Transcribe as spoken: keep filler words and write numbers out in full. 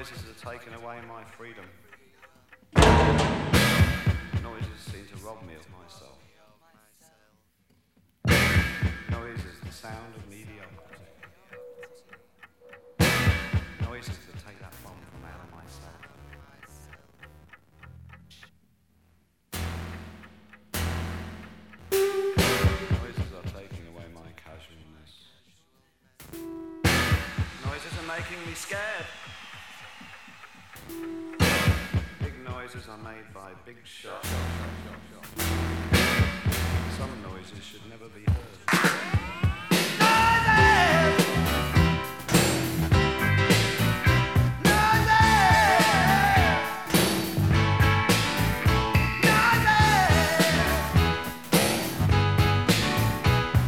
noises that are taking away my freedom. Noises seem to rob me of myself. Noises, the sound of mediocrity. Noises that take that bomb from out of myself. Noises are taking away my casualness. Noises are making me scared. Big noises are made by big shots. Some noises should never be heard.